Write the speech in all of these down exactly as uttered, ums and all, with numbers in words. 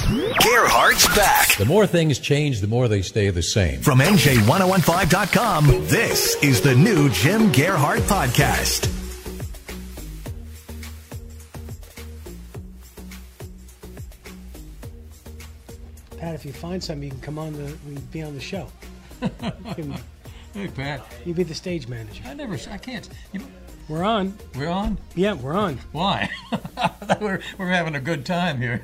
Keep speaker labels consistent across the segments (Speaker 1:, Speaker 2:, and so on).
Speaker 1: Gerhardt's back.
Speaker 2: The more things change, the more they stay the same.
Speaker 1: From N J ten fifteen dot com, this is the new Jim Gerhardt Podcast.
Speaker 3: Pat, if you find something, you can come on the, we can be on the show. Can,
Speaker 2: Hey, Pat.
Speaker 3: you be the stage manager.
Speaker 2: I never, I can't. You know,
Speaker 3: We're on.
Speaker 2: we're on?
Speaker 3: Yeah, we're on.
Speaker 2: Why? we're, we're having a good time here.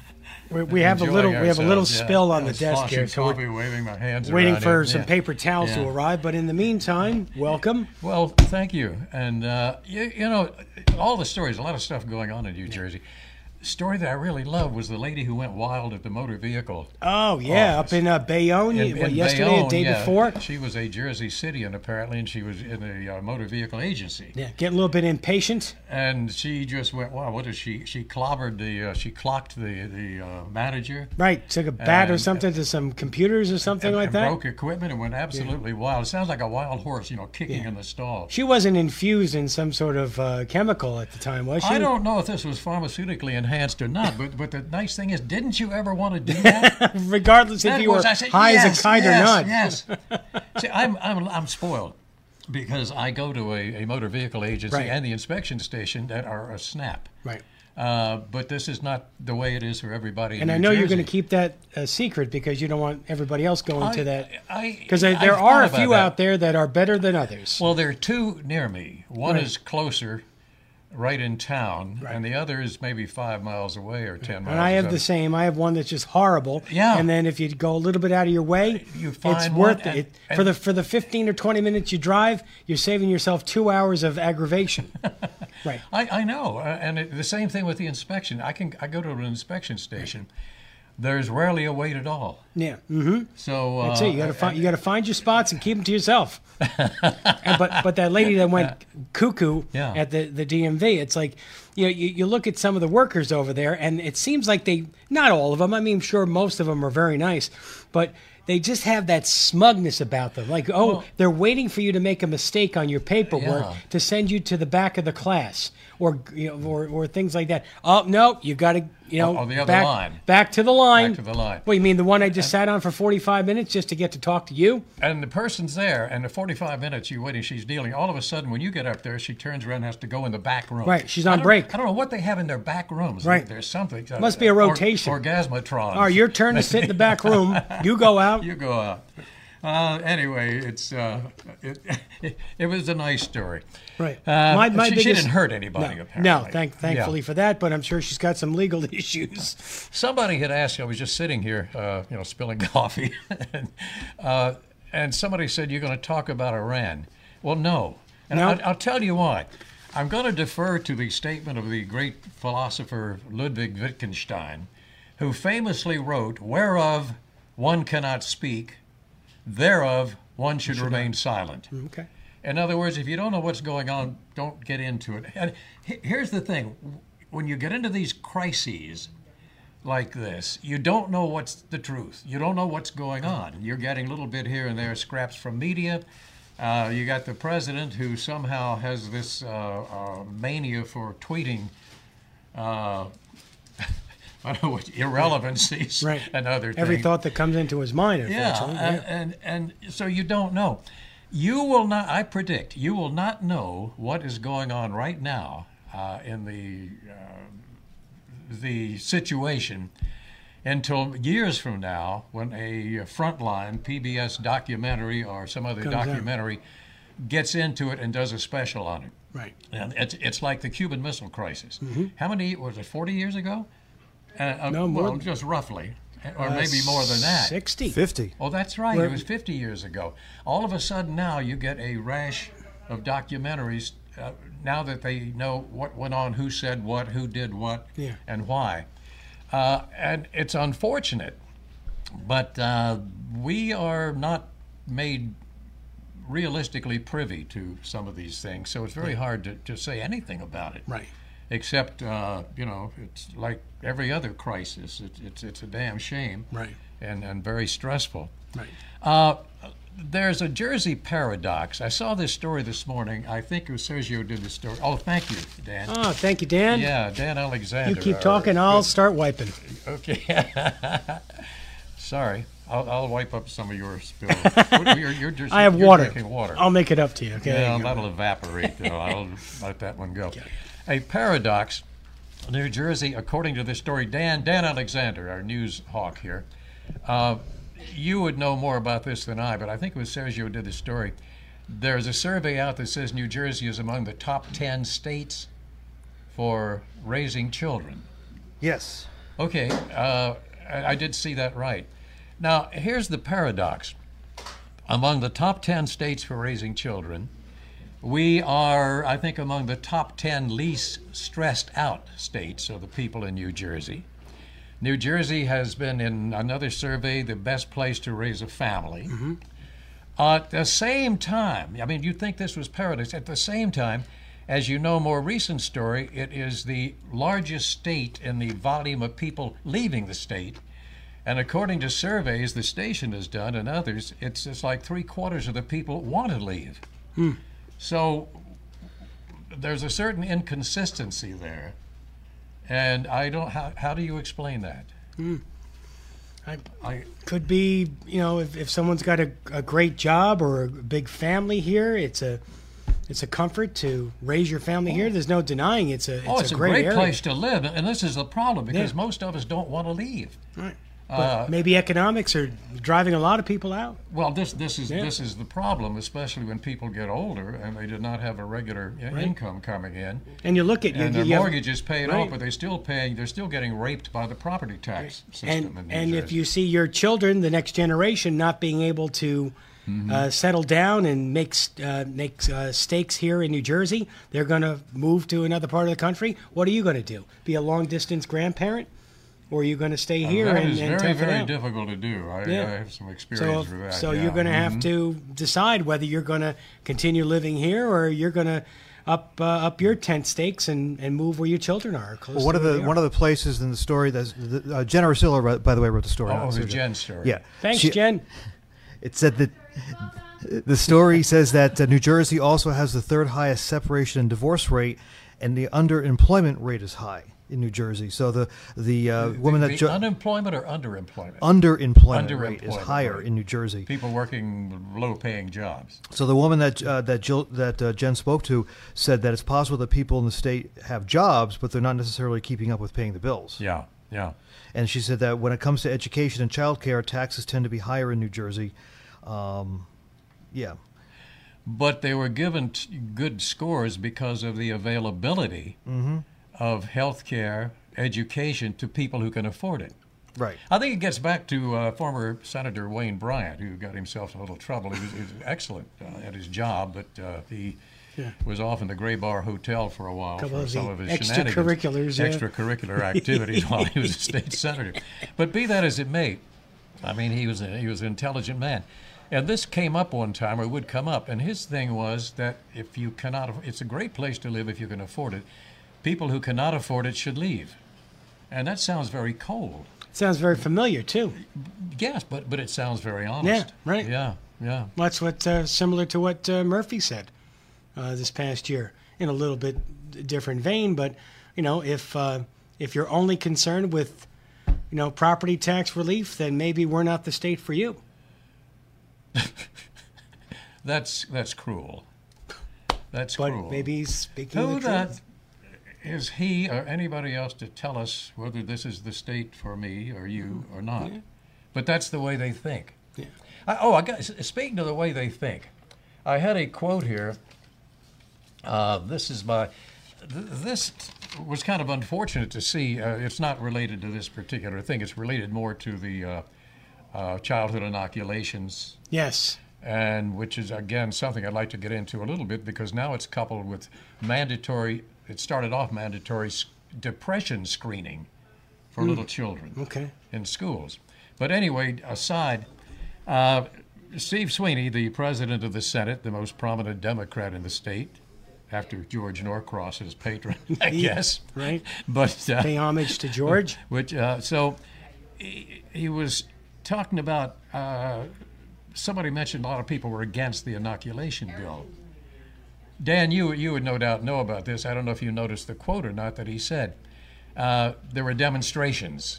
Speaker 3: We, we have a
Speaker 2: Enjoying
Speaker 3: little, we have a little
Speaker 2: ourselves, yeah.
Speaker 3: spill on
Speaker 2: Yeah,
Speaker 3: the desk
Speaker 2: sloshing
Speaker 3: here, so
Speaker 2: coffee,
Speaker 3: we're
Speaker 2: waving my hands
Speaker 3: waiting
Speaker 2: around
Speaker 3: for
Speaker 2: here.
Speaker 3: some
Speaker 2: Yeah.
Speaker 3: paper towels to
Speaker 2: Yeah.
Speaker 3: arrive. But in the meantime, welcome.
Speaker 2: Well, thank you. And, uh, you, you know, all the stories, a lot of stuff going on in New Jersey. Story that I really loved was the lady who went wild at the motor vehicle.
Speaker 3: Oh yeah,
Speaker 2: office.
Speaker 3: up in uh, Bayonne.
Speaker 2: In-
Speaker 3: what,
Speaker 2: in
Speaker 3: yesterday,
Speaker 2: Bayonne,
Speaker 3: the day
Speaker 2: yeah.
Speaker 3: before.
Speaker 2: She was a Jersey Citian, apparently, and she was in a uh, motor vehicle agency.
Speaker 3: Yeah, getting a little bit impatient.
Speaker 2: And she just went, wow, what is she? She clobbered the, uh, she clocked the, the uh, manager.
Speaker 3: Right, took a bat or
Speaker 2: And-
Speaker 3: something to some computers or something
Speaker 2: and,
Speaker 3: like
Speaker 2: and
Speaker 3: that.
Speaker 2: broke equipment and went absolutely wild. It sounds like a wild horse, you know, kicking
Speaker 3: Yeah.
Speaker 2: in the stall.
Speaker 3: She wasn't infused in some sort of uh, chemical at the time, was she?
Speaker 2: I don't know if this was pharmaceutically enhanced or not, but but the nice thing is, didn't you ever want to do that?
Speaker 3: Regardless if
Speaker 2: That
Speaker 3: you were
Speaker 2: was- I said,
Speaker 3: high
Speaker 2: yes,
Speaker 3: as a kite
Speaker 2: yes,
Speaker 3: or not.
Speaker 2: Yes. See, I'm, I'm, I'm spoiled because I go to a, a motor vehicle agency
Speaker 3: Right.
Speaker 2: and the inspection station that are a snap.
Speaker 3: Right.
Speaker 2: Uh, but this is not the way it is for everybody in
Speaker 3: And I
Speaker 2: New
Speaker 3: know you're
Speaker 2: Jersey.
Speaker 3: going to keep that a secret because you don't want everybody else going
Speaker 2: I-
Speaker 3: to that.
Speaker 2: I-
Speaker 3: Because there
Speaker 2: I've
Speaker 3: there
Speaker 2: thought
Speaker 3: are a
Speaker 2: about
Speaker 3: few
Speaker 2: that.
Speaker 3: out there that are better than others.
Speaker 2: Well, there are two near me. One
Speaker 3: Right.
Speaker 2: is closer, right in town,
Speaker 3: Right.
Speaker 2: and the other is maybe five miles away or ten miles.
Speaker 3: And I have
Speaker 2: away.
Speaker 3: the same. I have one that's just horrible.
Speaker 2: Yeah.
Speaker 3: And then if you go a little bit out of your way,
Speaker 2: You
Speaker 3: it's
Speaker 2: find
Speaker 3: worth
Speaker 2: one
Speaker 3: it.
Speaker 2: and-
Speaker 3: It-
Speaker 2: and-
Speaker 3: for the for the fifteen or twenty minutes you drive, you're saving yourself two hours of aggravation. Right.
Speaker 2: I, I know, uh, and it, the same thing with the inspection. I can I go to an inspection station. There's rarely a wait at all.
Speaker 3: Yeah. Mm-hmm.
Speaker 2: So uh,
Speaker 3: That's it. You got to find you got to find your spots and keep them to yourself. and, but but that lady that went cuckoo
Speaker 2: Yeah.
Speaker 3: at the, the D M V, it's like, you know, you, you look at some of the workers over there, and it seems like they, not all of them. I mean, I'm sure most of them are very nice, but they just have that smugness about them. Like, oh,
Speaker 2: Well-
Speaker 3: they're waiting for you to make a mistake on your paperwork
Speaker 2: Yeah.
Speaker 3: to send you to the back of the class, or you know, or, or things like that. Oh no, you got to, you know,
Speaker 2: Oh, the other
Speaker 3: back,
Speaker 2: line.
Speaker 3: back to the line.
Speaker 2: Back to the line.
Speaker 3: What, you mean the one I just sat on for forty-five minutes just to get to talk to you?
Speaker 2: And the person's there, and the forty-five minutes you're waiting, she's dealing. All of a sudden, when you get up there, she turns around and has to go in the back room.
Speaker 3: Right, she's
Speaker 2: I
Speaker 3: on
Speaker 2: don't-
Speaker 3: break.
Speaker 2: I don't know what they have in their back rooms.
Speaker 3: Right.
Speaker 2: There's something. uh,
Speaker 3: Must be a
Speaker 2: or-
Speaker 3: rotation.
Speaker 2: orgasmatron.
Speaker 3: All right, your turn to sit in the back room. You go out.
Speaker 2: You go out. Uh, anyway, it's uh, it, it, it was a nice story.
Speaker 3: Right.
Speaker 2: Uh,
Speaker 3: My- my
Speaker 2: she, she
Speaker 3: biggest-
Speaker 2: didn't hurt anybody,
Speaker 3: No,
Speaker 2: apparently.
Speaker 3: no thank, thankfully
Speaker 2: Yeah.
Speaker 3: for that, but I'm sure she's got some legal issues.
Speaker 2: Somebody had asked, I was just sitting here, uh, you know, spilling coffee, and, uh, and somebody said, you're going to talk about Iran. Well, no. And
Speaker 3: No?
Speaker 2: I'll, I'll tell you why. I'm going to defer to the statement of the great philosopher Ludwig Wittgenstein, who famously wrote, whereof one cannot speak, thereof one should remain silent.
Speaker 3: Okay.
Speaker 2: In other words, if you don't know what's going on, don't get into it. And he- here's the thing. When you get into these crises like this, you don't know what's the truth. You don't know what's going on. You're getting a little bit here and there, scraps from media. Uh, you got the president who somehow has this uh, uh, mania for tweeting uh, I don't know what, irrelevancies
Speaker 3: Right.
Speaker 2: and other things.
Speaker 3: Every thought that comes into his mind,
Speaker 2: Yeah,
Speaker 3: unfortunately.
Speaker 2: and, and and so you don't know. You will not. I predict you will not know what is going on right now uh, in the uh, the situation until years from now, when a Frontline P B S documentary or some other
Speaker 3: Comes out.
Speaker 2: documentary gets into it and does a special on it.
Speaker 3: Right.
Speaker 2: And it's it's like the Cuban Missile Crisis. How many was it? Forty years ago? Uh, uh,
Speaker 3: No, more
Speaker 2: well,
Speaker 3: than-
Speaker 2: just roughly, or
Speaker 3: Uh,
Speaker 2: maybe more than that.
Speaker 3: sixty.
Speaker 4: fifty.
Speaker 2: Oh, that's right.
Speaker 3: Where-
Speaker 2: It was fifty years ago. All of a sudden now you get a rash of documentaries uh, now that they know what went on, who said what, who did what,
Speaker 3: Yeah.
Speaker 2: and why. Uh, and it's unfortunate, but uh, we are not made realistically privy to some of these things, so it's very hard to, to say anything about it.
Speaker 3: Right.
Speaker 2: Except, uh, you know, it's like every other crisis. It's it's, it's a damn shame.
Speaker 3: Right.
Speaker 2: And, and very stressful.
Speaker 3: Right.
Speaker 2: Uh, there's a Jersey paradox. I saw this story this morning. I think it was Sergio did the story. Oh, thank you, Dan.
Speaker 3: Oh, thank you, Dan.
Speaker 2: Yeah, Dan Alexander.
Speaker 3: You keep
Speaker 2: our
Speaker 3: talking, I'll
Speaker 2: good,
Speaker 3: start wiping.
Speaker 2: Okay. Sorry. I'll, I'll wipe up some of your spills. You're, you're just,
Speaker 3: I have
Speaker 2: you're
Speaker 3: water.
Speaker 2: drinking water.
Speaker 3: I'll make it up to you. Okay.
Speaker 2: Yeah, that'll evaporate, though. I'll let that one go. A paradox. New Jersey, according to this story, Dan Dan Alexander, our news hawk here, uh, you would know more about this than I, but I think it was Sergio who did the story. There's a survey out that says New Jersey is among the top ten states for raising children.
Speaker 4: Yes.
Speaker 2: Okay, uh, I, I did see that right. Now, here's the paradox. Among the top ten states for raising children, we are, I think, among the top ten least stressed out states of the people in New Jersey. New Jersey has been, in another survey, the best place to raise a family.
Speaker 3: Mm-hmm.
Speaker 2: Uh, at the same time, I mean, you'd think this was paradox. At the same time, as you know, more recent story, it is the largest state in the volume of people leaving the state. And according to surveys the station has done and others, it's, it's like three quarters of the people want to leave.
Speaker 3: Hmm.
Speaker 2: So there's a certain inconsistency there. And I don't, how, how do you explain that?
Speaker 3: Hmm. I,
Speaker 2: I,
Speaker 3: could be, you know, if, if someone's got a, a great job or a big family here, it's a it's a comfort to raise your family here. There's no denying it's a it's,
Speaker 2: oh, it's
Speaker 3: a
Speaker 2: a
Speaker 3: great,
Speaker 2: great,
Speaker 3: area.
Speaker 2: place to live. And this is the problem because
Speaker 3: Yeah.
Speaker 2: most of us don't want to leave.
Speaker 3: Right. But
Speaker 2: Uh,
Speaker 3: maybe economics are driving a lot of people out.
Speaker 2: Well, this this is
Speaker 3: Yeah.
Speaker 2: this is the problem, especially when people get older and they did not have a regular i-
Speaker 3: Right.
Speaker 2: income coming in,
Speaker 3: And you look at
Speaker 2: and
Speaker 3: you,
Speaker 2: their
Speaker 3: you have-
Speaker 2: mortgage is paid
Speaker 3: right.
Speaker 2: off, but they're still paying. They're still getting raped by the property tax system
Speaker 3: and
Speaker 2: in New
Speaker 3: and if
Speaker 2: Jersey.
Speaker 3: you see your children, the next generation, not being able to
Speaker 2: Mm-hmm.
Speaker 3: uh, settle down and make st- uh, make uh, stakes here in New Jersey, they're going to move to another part of the country. What are you going to do? Be a long distance grandparent, or are you going to stay
Speaker 2: Uh,
Speaker 3: here
Speaker 2: that
Speaker 3: and,
Speaker 2: is
Speaker 3: and
Speaker 2: very
Speaker 3: tough it
Speaker 2: very
Speaker 3: out?
Speaker 2: difficult to do. I,
Speaker 3: Yeah.
Speaker 2: I have some
Speaker 3: So,
Speaker 2: experience with that.
Speaker 3: so
Speaker 2: yeah.
Speaker 3: you're going to have
Speaker 2: Mhm.
Speaker 3: to decide whether you're going to continue living here or you're going to up uh, up your tent stakes and, and move where your children are. Close
Speaker 4: Well, one
Speaker 3: to
Speaker 4: of
Speaker 3: where
Speaker 4: the
Speaker 3: they
Speaker 4: one
Speaker 3: are.
Speaker 4: of the places in the story that's the, uh, Jen Arcilla, by the way, wrote the story.
Speaker 2: Oh,
Speaker 4: not
Speaker 2: the
Speaker 4: Sergio.
Speaker 2: Jen story.
Speaker 4: Yeah.
Speaker 3: Thanks,
Speaker 4: She-
Speaker 3: Jen.
Speaker 4: It said that the story says that uh, New Jersey also has the third highest separation and divorce rate, and the underemployment rate is high in New Jersey. So the the uh, woman
Speaker 2: the,
Speaker 4: that
Speaker 2: the
Speaker 4: jo-
Speaker 2: unemployment or underemployment.
Speaker 4: underemployment rate is
Speaker 2: Underemployment
Speaker 4: higher
Speaker 2: rate.
Speaker 4: in New Jersey.
Speaker 2: People working low-paying jobs.
Speaker 4: So the woman that uh, that Jill, that uh, Jen spoke to said that it's possible that people in the state have jobs, but they're not necessarily keeping up with paying the bills.
Speaker 2: Yeah, yeah.
Speaker 4: And she said that when it comes to education and childcare, taxes tend to be higher in New Jersey. Um, yeah.
Speaker 2: But they were given t- good scores because of the availability
Speaker 4: Mm-hmm.
Speaker 2: of health care, education to people who can afford it.
Speaker 4: Right.
Speaker 2: I think it gets back to uh, former Senator Wayne Bryant, who got himself in a little trouble. He was, he was excellent uh, at his job, but uh, he
Speaker 3: Yeah.
Speaker 2: was off in the Gray Bar Hotel for a while
Speaker 3: Couple
Speaker 2: for
Speaker 3: of
Speaker 2: some
Speaker 3: the
Speaker 2: of his
Speaker 3: extracurriculars,
Speaker 2: shenanigans,
Speaker 3: yeah.
Speaker 2: extracurricular activities while he was a state senator. But be that as it may, I mean, he was a, he was an intelligent man. And this came up one time, or would come up, and his thing was that if you cannot, aff- it's a great place to live if you can afford it. People who cannot afford it should leave. And that sounds very cold.
Speaker 3: Sounds very familiar too.
Speaker 2: Yes, but but it sounds very honest.
Speaker 3: right.
Speaker 2: Yeah, yeah.
Speaker 3: That's what uh, similar to what uh, Murphy said uh, this past year, in a little bit d- different vein. But you know, if uh, if you're only concerned with you know property tax relief, then maybe we're not the state for you.
Speaker 2: That's that's cruel. That's
Speaker 3: But
Speaker 2: cruel.
Speaker 3: maybe he's speaking
Speaker 2: Who
Speaker 3: the
Speaker 2: that
Speaker 3: truth.
Speaker 2: is he or anybody else to tell us whether this is the state for me or you or not? But that's the way they think.
Speaker 3: Yeah.
Speaker 2: I, oh, I got. Speaking of the way they think, I had a quote here. Uh, this is my. Th- this was kind of unfortunate to see. Uh, it's not related to this particular thing. It's related more to the uh, uh, childhood inoculations,
Speaker 3: Yes.
Speaker 2: and which is again something I'd like to get into a little bit because now it's coupled with mandatory. It started off mandatory s- depression screening for little children
Speaker 3: Okay.
Speaker 2: in schools. But anyway, aside, uh, Steve Sweeney, the president of the Senate, the most prominent Democrat in the state, after George Norcross as patron, I guess.
Speaker 3: Right.
Speaker 2: But uh,
Speaker 3: Pay homage to George.
Speaker 2: which uh, so he, he was talking about. Uh, somebody mentioned a lot of people were against the inoculation bill. Dan, you you would no doubt know about this. I don't know if you noticed the quote or not that he said. Uh, there were demonstrations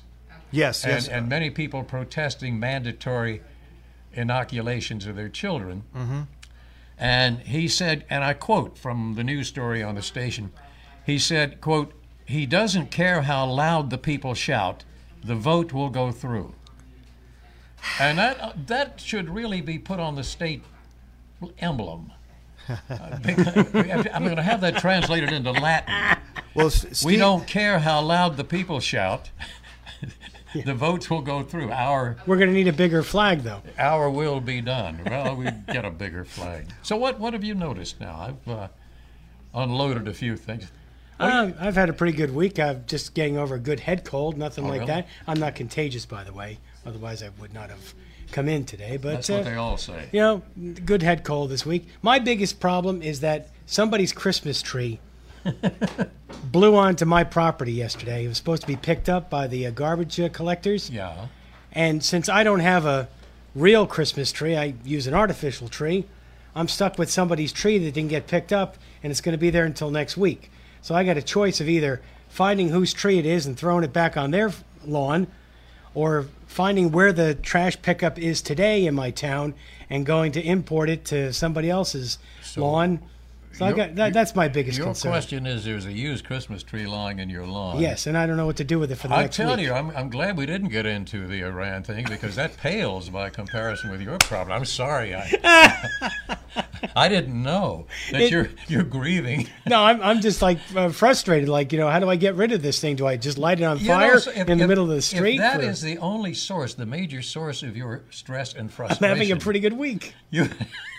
Speaker 4: Yes,
Speaker 2: and,
Speaker 4: yes.
Speaker 2: and many people protesting mandatory inoculations of their children.
Speaker 4: Mm-hmm.
Speaker 2: And he said, and I quote from the news story on the station, he said, quote, "He doesn't care how loud the people shout, the vote will go through." And that that should really be put on the state emblem. Uh, I'm going to have that translated into Latin.
Speaker 4: Well, S- Steve,
Speaker 2: We don't care how loud the people shout. The votes will go through. Our
Speaker 3: We're going to need a bigger flag, though.
Speaker 2: our will be done. Well, we get a bigger flag. So what what have you noticed now? I've uh, unloaded a few things.
Speaker 3: Um, I've had a pretty good week. I'm just getting over a good head cold, nothing
Speaker 2: Oh,
Speaker 3: like
Speaker 2: really?
Speaker 3: that. I'm not contagious, by the way. Otherwise, I would not have come in today. But
Speaker 2: That's what
Speaker 3: uh,
Speaker 2: they all say.
Speaker 3: you know, good head cold this week. My biggest problem is that somebody's Christmas tree blew onto my property yesterday. It was supposed to be picked up by the uh, garbage uh, collectors.
Speaker 2: Yeah.
Speaker 3: And since I don't have a real Christmas tree, I use an artificial tree. I'm stuck with somebody's tree that didn't get picked up, and it's going to be there until next week. So I got a choice of either finding whose tree it is and throwing it back on their lawn, or finding where the trash pickup is today in my town and going to import it to somebody else's lawn. So I
Speaker 2: your-
Speaker 3: got that, that's my biggest
Speaker 2: Your
Speaker 3: concern.
Speaker 2: question is, there's a used Christmas tree lying in your lawn.
Speaker 3: Yes, and I don't know what to do with it for the
Speaker 2: I
Speaker 3: next
Speaker 2: tell
Speaker 3: week.
Speaker 2: you, I'm, I'm glad we didn't get into the Iran thing, because that pales by comparison with your problem. I'm sorry, I I didn't know that
Speaker 3: It-
Speaker 2: you're you're grieving.
Speaker 3: No, I'm, I'm just like uh, frustrated. Like, you know, how do I get rid of this thing? Do I just light it on
Speaker 2: You know,
Speaker 3: fire
Speaker 2: so if-
Speaker 3: in the
Speaker 2: if-
Speaker 3: middle of the street?
Speaker 2: If that
Speaker 3: for-
Speaker 2: is the only source, the major source of your stress and
Speaker 3: I'm
Speaker 2: frustration,
Speaker 3: having a pretty good week.
Speaker 2: you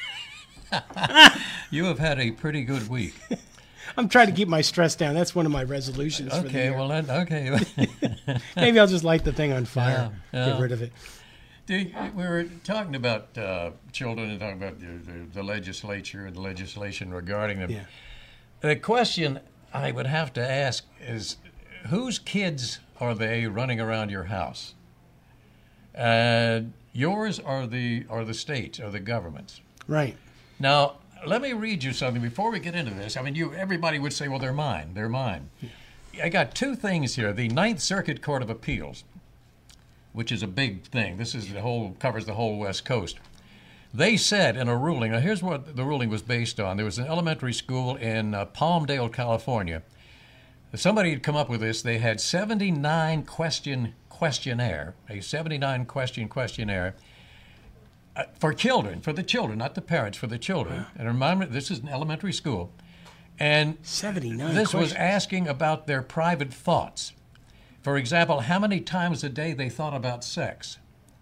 Speaker 2: you have had a pretty good week.
Speaker 3: I'm trying to keep my stress down. That's one of my resolutions for the
Speaker 2: Okay,
Speaker 3: year.
Speaker 2: well then, okay.
Speaker 3: Maybe I'll just light the thing on fire,
Speaker 2: Yeah,
Speaker 3: get
Speaker 2: yeah.
Speaker 3: rid of it.
Speaker 2: Do you- We were talking about uh, children and talking about the, the, the legislature and the legislation regarding them.
Speaker 3: Yeah.
Speaker 2: The question I would have to ask is, whose kids are they running around your house? Uh, yours or the or the states or the governments?
Speaker 3: Right.
Speaker 2: Now, let me read you something before we get into this. I mean, you everybody would say, well, they're mine. They're mine. I got two things here. The Ninth Circuit Court of Appeals, which is a big thing. This is the whole covers the whole West Coast. They said in a ruling, now here's what the ruling was based on. There was an elementary school in uh, Palmdale, California. Somebody had come up with this. They had seventy-nine question questionnaire, a seventy-nine question questionnaire uh, for children, for the children, not the parents, for the children. And remember, this is an elementary school. And
Speaker 3: seventy-nine
Speaker 2: this was
Speaker 3: questions.
Speaker 2: asking about their private thoughts. For example, how many times a day they thought about sex.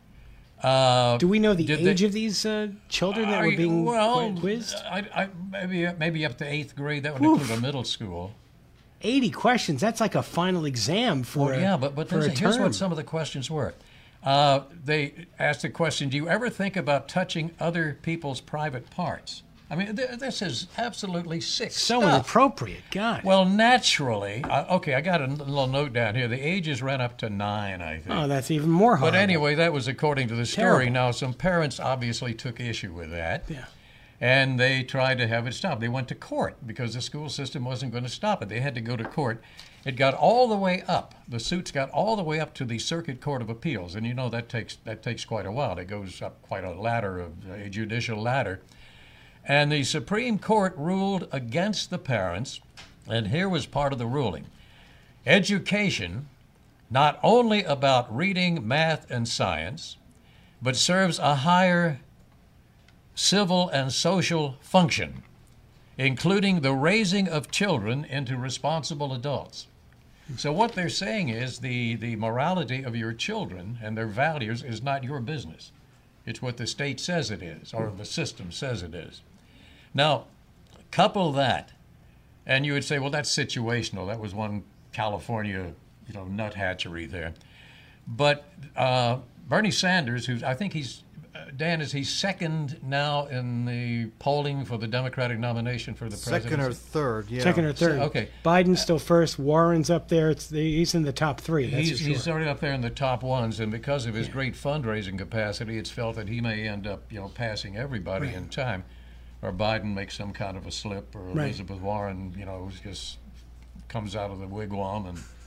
Speaker 2: Uh,
Speaker 3: Do we know the
Speaker 2: did
Speaker 3: age
Speaker 2: they-
Speaker 3: of these uh, children that
Speaker 2: I-
Speaker 3: were being
Speaker 2: well,
Speaker 3: qui- quizzed?
Speaker 2: I, I, maybe maybe up to eighth grade. That would include a middle school.
Speaker 3: eighty questions. That's like a final exam for
Speaker 2: Well,
Speaker 3: a,
Speaker 2: yeah, but but
Speaker 3: for a
Speaker 2: here's, here's
Speaker 3: term.
Speaker 2: what some of the questions were. Uh, they asked the question: do you ever think about touching other people's private parts? I mean, th- this is absolutely sick
Speaker 3: So
Speaker 2: stuff.
Speaker 3: inappropriate. God.
Speaker 2: Well, naturally, uh, okay, I got a n- little note down here. The ages ran up to nine, I think.
Speaker 3: oh, that's even more horrible.
Speaker 2: But anyway, that was according to the story.
Speaker 3: Terrible.
Speaker 2: Now, some parents obviously took issue with that.
Speaker 3: Yeah.
Speaker 2: And they tried to have it stopped. They went to court because the school system wasn't going to stop it. They had to go to court. It got all the way up. The suits got all the way up to the Circuit Court of Appeals, and you know that takes that takes quite a while. It goes up quite a ladder of a judicial ladder. And the Supreme Court ruled against the parents, and here was part of the ruling. Education, not only about reading, math, and science, but serves a higher civil and social function, including the raising of children into responsible adults. So what they're saying is the, the morality of your children and their values is not your business. It's what the state says it is, or the system says it is. Now, couple that, and you would say, well, that's situational. That was one California, you know, nut hatchery there. But uh, Bernie Sanders, who's I think he's uh, Dan, is he second now in the polling for the Democratic nomination for the presidency?
Speaker 4: Second or third, yeah.
Speaker 3: Second or third.
Speaker 2: okay.
Speaker 3: Biden's still first. Warren's up there. It's the, he's in the top three. That's
Speaker 2: He's,
Speaker 3: for sure.
Speaker 2: he's already up there in the top ones, and because of his great fundraising capacity, it's felt that he may end up, you know, passing everybody in time, or Biden makes some kind of a slip, or
Speaker 3: Right.
Speaker 2: Elizabeth Warren, you know, just comes out of the wigwam and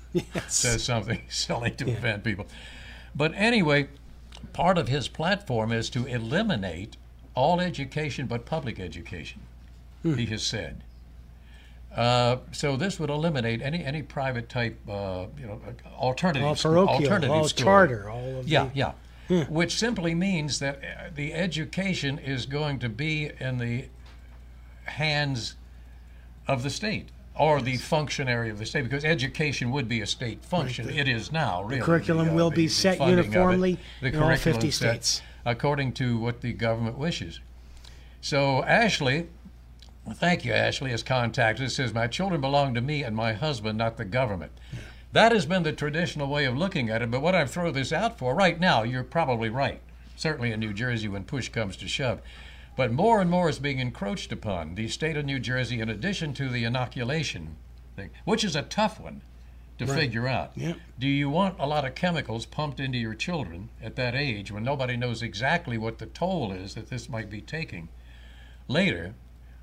Speaker 3: Yes.
Speaker 2: says something silly to offend people. But anyway, part of his platform is to eliminate all education but public education,
Speaker 3: Hmm.
Speaker 2: he has said. Uh, so this would eliminate any any private type, uh, you know, alternative
Speaker 3: All
Speaker 2: school,
Speaker 3: parochial,
Speaker 2: alternative
Speaker 3: all
Speaker 2: school.
Speaker 3: charter, all of
Speaker 2: Yeah,
Speaker 3: the,
Speaker 2: yeah. Which simply means that uh, the education is going to be in the hands of the state or the functionary of the state, because education would be a state function.
Speaker 3: Right, the-
Speaker 2: it is now, really.
Speaker 3: curriculum
Speaker 2: the, uh,
Speaker 3: will
Speaker 2: the-
Speaker 3: be
Speaker 2: the
Speaker 3: set
Speaker 2: funding of it,
Speaker 3: uniformly
Speaker 2: the
Speaker 3: in all
Speaker 2: curriculum
Speaker 3: fifty
Speaker 2: set
Speaker 3: states.
Speaker 2: according to what the government wishes. So Ashley, thank you, Ashley, has contacted us, says, my children belong to me and my husband, not the government. Yeah. That has been the traditional way of looking at it, but what I throw this out for, right now, you're probably right, certainly in New Jersey when push comes to shove. But more and more is being encroached upon. The state of New Jersey, in addition to the inoculation thing, which is a tough one to
Speaker 3: Right.
Speaker 2: figure out.
Speaker 3: Yeah.
Speaker 2: Do you want a lot of chemicals pumped into your children at that age when nobody knows exactly what the toll is that this might be taking later?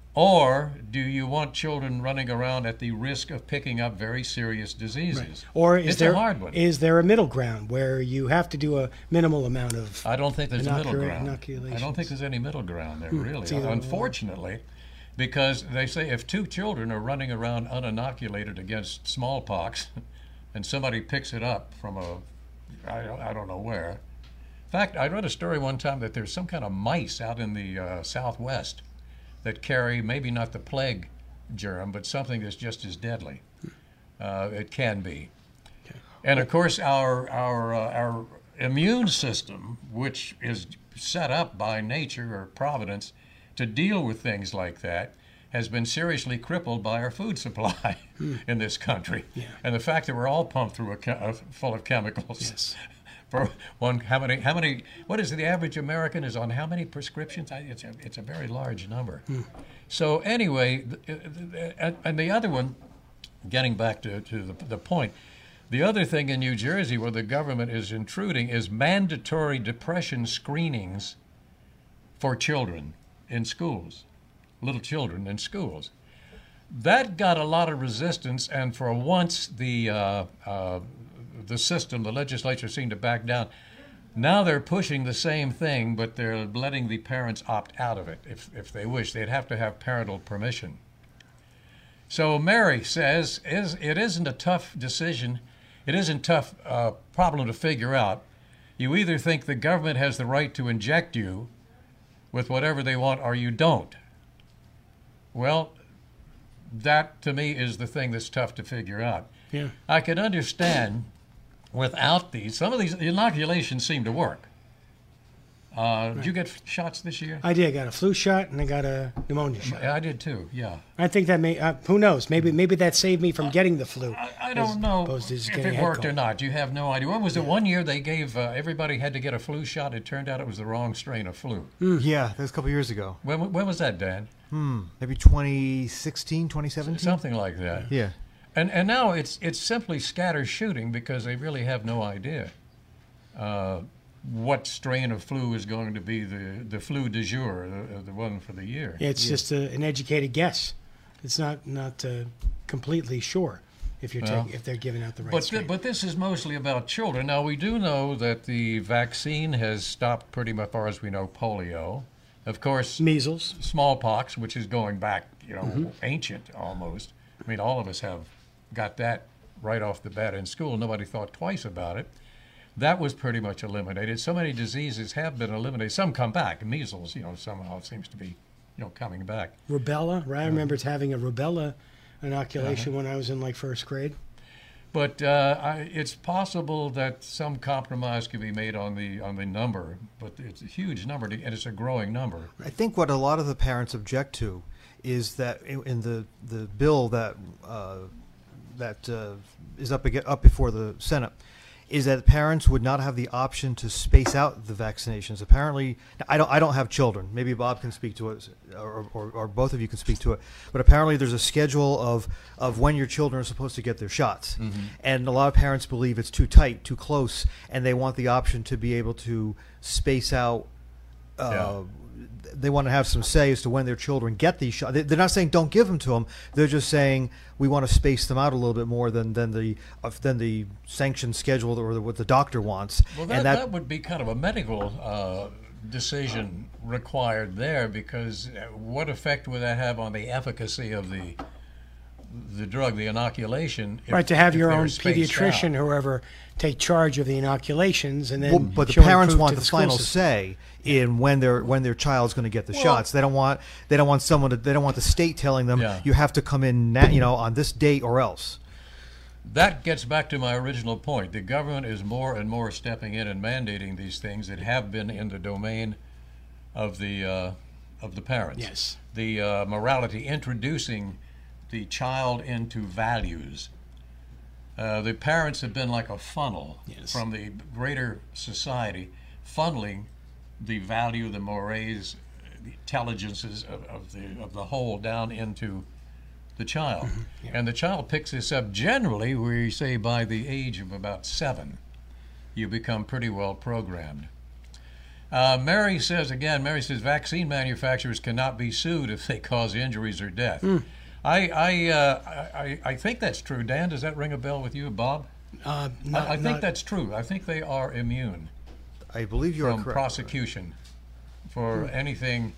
Speaker 2: Or do you want children running around at the risk of picking up very serious diseases?
Speaker 3: Or is
Speaker 2: it's
Speaker 3: there
Speaker 2: a hard one.
Speaker 3: is there a middle ground where you have to do a minimal amount of
Speaker 2: I don't think there's a middle
Speaker 3: inocula-
Speaker 2: ground. I
Speaker 3: inoculations?
Speaker 2: don't think there's any middle ground there, really.
Speaker 3: it's either or.
Speaker 2: Unfortunately, because they say if two children are running around uninoculated against smallpox and somebody picks it up from a, I don't, I don't know where. In fact, I read a story one time that there's some kind of mice out in the uh, Southwest that carry maybe not the plague germ, but something that's just as deadly. Uh, it can be. Okay. And of course, our our uh, our immune system, which is set up by nature or providence to deal with things like that, has been seriously crippled by our food supply in this country. Yeah. And the fact that we're all pumped through a, che- a full of chemicals.
Speaker 3: Yes.
Speaker 2: For one, how many, how many, what is it, the average American is on how many prescriptions? I, it's, a, it's a very large number. Hmm. So anyway, and, and the other one, getting back to, to the, the point, the other thing in New Jersey where the government is intruding is mandatory depression screenings for children in schools, little children in schools. That got a lot of resistance, and for once the uh, uh, the system, the legislature seemed to back down. Now they're pushing the same thing, but they're letting the parents opt out of it if, if they wish. They'd have to have parental permission. So Mary says is it isn't a tough decision. It isn't a tough uh, problem to figure out. You either think the government has the right to inject you with whatever they want or you don't. Well, that to me is the thing that's tough to figure out.
Speaker 3: Yeah.
Speaker 2: I could understand without these, some of these inoculations seem to work. Uh, right. Did you get shots this year?
Speaker 3: I did. I got a flu shot and I got a pneumonia shot.
Speaker 2: I did too. Yeah.
Speaker 3: I think that may. Uh, who knows? Maybe maybe that saved me from getting the flu.
Speaker 2: I, I don't know if it worked or not. You have no idea. When was it? Yeah. One year they gave uh, everybody had to get a flu shot. It turned out it was the wrong strain of flu.
Speaker 4: Mm. Yeah, that was a couple years ago.
Speaker 2: When when was that, Dan?
Speaker 4: Hmm. Maybe twenty sixteen, twenty seventeen.
Speaker 2: Something like that.
Speaker 4: Yeah.
Speaker 2: And and now it's it's simply scatter shooting because they really have no idea uh, what strain of flu is going to be the, the flu du jour, the, the one for the year.
Speaker 3: Yeah, it's
Speaker 2: yeah.
Speaker 3: just a, an educated guess. It's not not uh, completely sure if you're well, taking, if they're giving out the right
Speaker 2: but
Speaker 3: strain.
Speaker 2: Th- but this is mostly about children. Now we do know that the vaccine has stopped pretty much, as far as we know, polio. Of course,
Speaker 3: measles,
Speaker 2: smallpox, which is going back, you know, mm-hmm. ancient almost. I mean, all of us have got that right off the bat in school. Nobody thought twice about it. That was pretty much eliminated. So many diseases have been eliminated. Some come back. Measles, you know, somehow seems to be, you know, coming back.
Speaker 3: Rubella, right? I remember having a rubella inoculation uh-huh. when I was in like first grade.
Speaker 2: But uh, I, it's possible that some compromise could be made on the on the number, but it's a huge number, to, and it's a growing number.
Speaker 4: I think what a lot of the parents object to is that in, in the the bill that uh, that uh, is up again, up before the Senate, is that parents would not have the option to space out the vaccinations. Apparently, I don't I don't have children. Maybe Bob can speak to it, or, or, or both of you can speak to it. But apparently there's a schedule of, of when your children are supposed to get their shots. Mm-hmm. And a lot of parents believe it's too tight, too close, and they want the option to be able to space out uh, they want to have some say as to when their children get these shots. They're not saying don't give them to them. They're just saying we want to space them out a little bit more than than the uh, than the sanctioned schedule or the, what the doctor wants.
Speaker 2: Well, that,
Speaker 4: and
Speaker 2: that,
Speaker 4: that
Speaker 2: would be kind of a medical uh, decision required there, because what effect would that have on the efficacy of the the drug, the inoculation? If,
Speaker 3: Right, to have
Speaker 2: if
Speaker 3: your
Speaker 2: they're
Speaker 3: own
Speaker 2: spaced
Speaker 3: pediatrician,
Speaker 2: out?
Speaker 3: whoever, take charge of the inoculations, and then
Speaker 4: well, but the
Speaker 3: she'll
Speaker 4: parents
Speaker 3: improve
Speaker 4: want
Speaker 3: to
Speaker 4: the,
Speaker 3: school
Speaker 4: final
Speaker 3: system.
Speaker 4: say in when their when their child's going to get the
Speaker 2: Well-
Speaker 4: shots. They don't want they don't want someone to, they don't want the state telling them
Speaker 2: Yeah.
Speaker 4: you have to come in na- you know on this date or else.
Speaker 2: That gets back to my original point. The government is more and more stepping in and mandating these things that have been in the domain of the uh, of the parents.
Speaker 3: Yes.
Speaker 2: The uh, morality, introducing the child into values. Uh, the parents have been like a funnel
Speaker 3: Yes.
Speaker 2: from the greater society, funneling the value, the mores, the intelligences of, of the of the whole down into the child. And the child picks this up generally, we say by the age of about seven, you become pretty well programmed. Uh, Mary says, again, Mary says vaccine manufacturers cannot be sued if they cause injuries or death. I I, uh, I I think that's true. Dan, does that ring a bell with you, Bob?
Speaker 3: Uh, not,
Speaker 2: I, I think
Speaker 3: not-
Speaker 2: that's true. I think they are immune
Speaker 4: I believe you are
Speaker 2: from
Speaker 4: correct.
Speaker 2: prosecution for anything.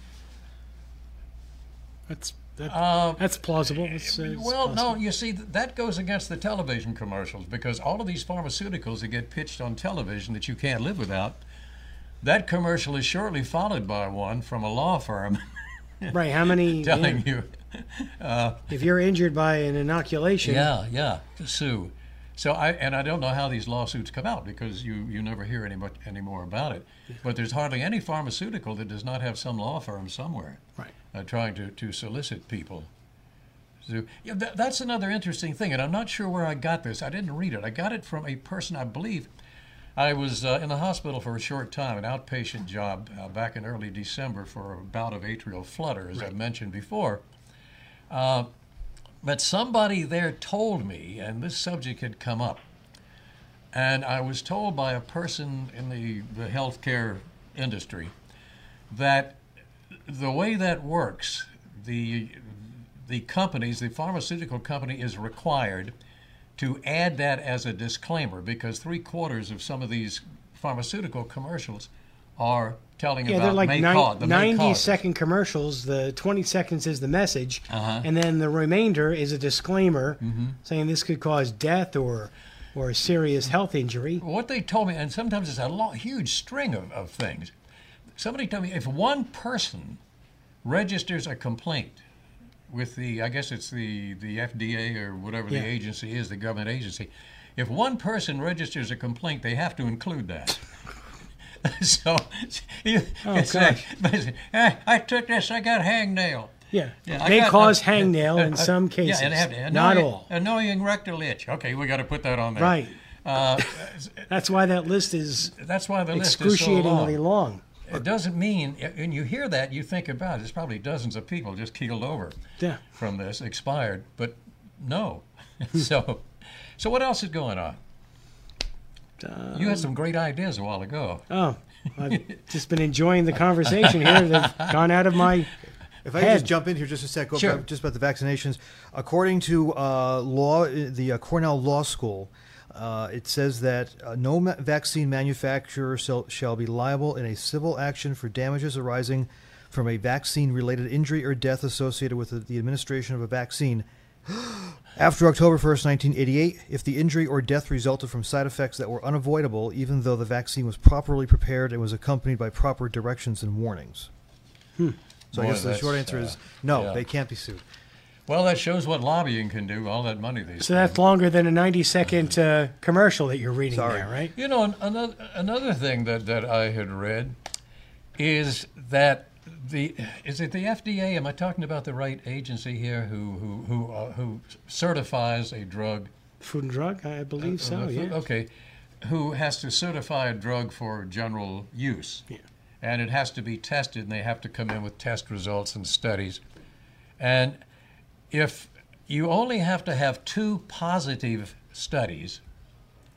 Speaker 3: that's that,
Speaker 2: Uh,
Speaker 3: that's plausible. It's, uh, it's
Speaker 2: Well, no,
Speaker 3: possible.
Speaker 2: you see, th- that goes against the television commercials, because all of these pharmaceuticals that get pitched on television that you can't live without, that commercial is shortly followed by one from a law firm
Speaker 3: Right? How many?
Speaker 2: telling
Speaker 3: yeah,
Speaker 2: you,
Speaker 3: if you're injured by an inoculation,
Speaker 2: yeah, yeah, to sue. So I and I don't know how these lawsuits come out, because you, you never hear any much any more about it. But there's hardly any pharmaceutical that does not have some law firm somewhere
Speaker 3: right?
Speaker 2: uh, trying to, to solicit people. So, yeah, that, that's another interesting thing, and I'm not sure where I got this. I didn't read it. I got it from a person, I believe. I was uh, in the hospital for a short time, an outpatient job uh, back in early December for a bout of atrial flutter, as I mentioned before. Uh, but somebody there told me, and this subject had come up, and I was told by a person in the, the healthcare industry that the way that works, the the companies, the pharmaceutical company is required to add that as a disclaimer, because three quarters of some of these pharmaceutical commercials are telling
Speaker 3: Yeah,
Speaker 2: about
Speaker 3: they're like
Speaker 2: may
Speaker 3: nine,
Speaker 2: cause, the may
Speaker 3: ninety
Speaker 2: causes.
Speaker 3: second commercials. The twenty seconds is the message,
Speaker 2: Uh-huh.
Speaker 3: and then the remainder is a disclaimer
Speaker 2: Mm-hmm.
Speaker 3: saying this could cause death or or a serious health injury.
Speaker 2: What they told me, and sometimes it's a long, huge string of, of things. Somebody told me if one person registers a complaint with the, I guess it's the, the F D A or whatever
Speaker 3: Yeah.
Speaker 2: the agency is, the government agency, if one person registers a complaint, they have to include that. So you
Speaker 3: Oh,
Speaker 2: can say,
Speaker 3: gosh.
Speaker 2: "Eh, I took this, I got hangnail.
Speaker 3: Yeah,
Speaker 2: Yeah, I
Speaker 3: may
Speaker 2: got-
Speaker 3: cause
Speaker 2: uh,
Speaker 3: hangnail
Speaker 2: uh,
Speaker 3: in
Speaker 2: uh,
Speaker 3: some cases,
Speaker 2: Yeah, and have to,
Speaker 3: not
Speaker 2: annoying-
Speaker 3: all.
Speaker 2: Annoying rectal itch. Okay, we got to put that on there.
Speaker 3: Right.
Speaker 2: Uh,
Speaker 3: That's why that list is
Speaker 2: that's why the list is so
Speaker 3: excruciatingly
Speaker 2: long.
Speaker 3: long.
Speaker 2: It doesn't mean, and you hear that, you think about it, there's probably dozens of people just keeled over
Speaker 3: Yeah.
Speaker 2: from this, expired, but no. so, so what else is going on? You had some great ideas a while ago.
Speaker 3: Oh, I've just been enjoying the conversation here. They've gone out of my.
Speaker 4: If I
Speaker 3: Head.
Speaker 4: could just jump in here just a sec, go
Speaker 2: Sure.
Speaker 4: back just about the vaccinations. According to uh, law, the uh, Cornell Law School, uh, it says that uh, no ma- vaccine manufacturer shall, shall be liable in a civil action for damages arising from a vaccine-related injury or death associated with the, the administration of a vaccine after October first, nineteen eighty-eight, if the injury or death resulted from side effects that were unavoidable, even though the vaccine was properly prepared and was accompanied by proper directions and warnings. So I
Speaker 2: Boy,
Speaker 4: guess the
Speaker 2: that's,
Speaker 4: short answer
Speaker 2: uh,
Speaker 4: is no,
Speaker 2: yeah.
Speaker 4: they can't be sued.
Speaker 2: Well, that shows what lobbying can do, all that money these
Speaker 3: So that's longer than a ninety second uh, commercial that you're reading
Speaker 4: Sorry.
Speaker 3: there, right?
Speaker 2: You know, an- another another thing that, that I had read is that the is it the F D A? Am I talking about the right agency here? Who who who uh, who certifies a drug?
Speaker 3: Food and drug, I believe so.
Speaker 2: Uh, the-
Speaker 3: Yeah.
Speaker 2: Okay, who has to certify a drug for general use?
Speaker 3: Yeah.
Speaker 2: And it has to be tested, and they have to come in with test results and studies. And if you only have to have two positive studies,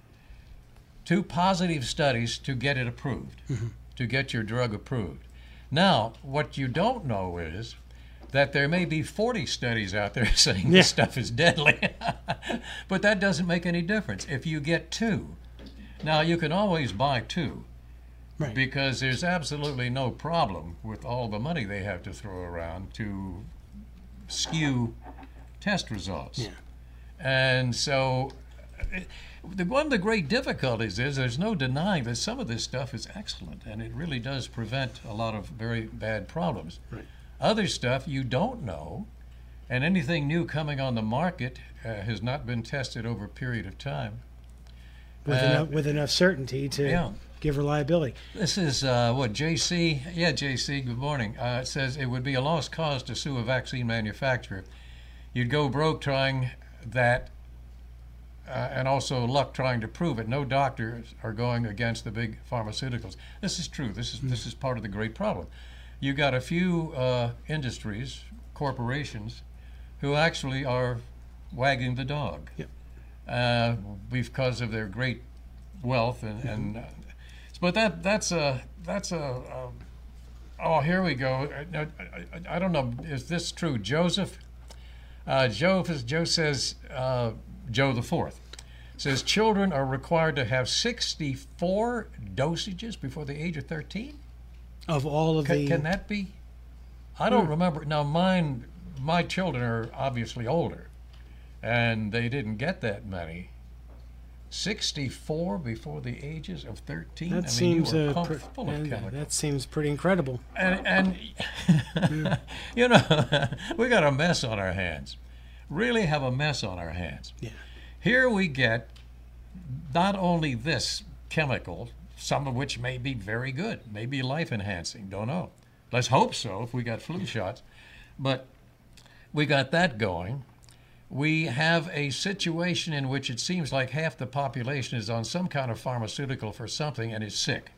Speaker 2: two positive studies to get it approved, to get your drug approved, Now, what you don't know is that there may be forty studies out there saying
Speaker 3: Yeah.
Speaker 2: this stuff is deadly. But that doesn't make any difference if you get two. Now, you can always buy two
Speaker 3: Right.
Speaker 2: because there's absolutely no problem with all the money they have to throw around to skew test results.
Speaker 3: Yeah.
Speaker 2: And so, eh, the, one of the great difficulties is there's no denying that some of this stuff is excellent, and it really does prevent a lot of very bad problems.
Speaker 3: Right.
Speaker 2: Other stuff you don't know, and anything new coming on the market uh, has not been tested over a period of time.
Speaker 3: With,
Speaker 2: Uh,
Speaker 3: enough, with enough certainty to
Speaker 2: yeah.
Speaker 3: give reliability.
Speaker 2: This is uh, what J C. Yeah, J C. Good morning. Uh, it says it would be a lost cause to sue a vaccine manufacturer. You'd go broke trying that, uh, and also luck trying to prove it. No doctors are going against the big pharmaceuticals. This is true. This is this is part of the great problem. You got a few uh, industries, corporations, who actually are wagging the dog.
Speaker 3: Yep.
Speaker 2: Uh, because of their great wealth and, and uh, but that that's a that's a, a oh here we go. I, I, I don't know, is this true? Joseph uh, Joe Joe says uh, Joe the Fourth says children are required to have sixty-four dosages before the age of thirteen.
Speaker 3: Of all of
Speaker 2: Can,
Speaker 3: the.
Speaker 2: can that be? I don't
Speaker 3: Hmm.
Speaker 2: remember now. Mine my children are obviously older, and they didn't get that many. sixty-four before the ages of thirteen.
Speaker 3: that
Speaker 2: I mean,
Speaker 3: seems
Speaker 2: you were
Speaker 3: uh,
Speaker 2: pumped
Speaker 3: pr-
Speaker 2: full of
Speaker 3: and, uh,
Speaker 2: chemicals.
Speaker 3: that seems pretty incredible.
Speaker 2: And, and you know, we got a mess on our hands. Really have a mess on our hands.
Speaker 3: Yeah.
Speaker 2: Here we get not only this chemical, some of which may be very good, may be life enhancing, don't know. Let's hope so if we got flu shots. But we got that going. We have a situation in which it seems like half the population is on some kind of pharmaceutical for something and is sick.